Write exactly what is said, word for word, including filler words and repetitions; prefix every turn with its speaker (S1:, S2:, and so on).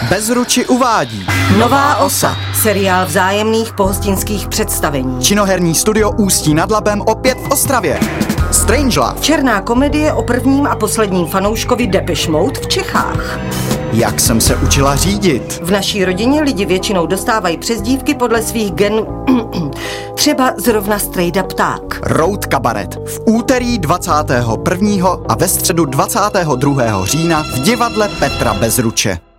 S1: Bezruči uvádí
S2: Nová osa, seriál vzájemných pohostinských představení.
S1: Činoherní studio Ústí nad Labem opět v Ostravě. Strangelove.
S2: Černá komedie o prvním a posledním fanouškovi Depeche Mode v Čechách.
S1: Jak jsem se učila řídit.
S2: V naší rodině lidi většinou dostávají přezdívky podle svých gen... Třeba zrovna Strejda Pták.
S1: Road Kabaret. V úterý dvacátého prvního a ve středu dvacátého druhého října v divadle Petra Bezruče.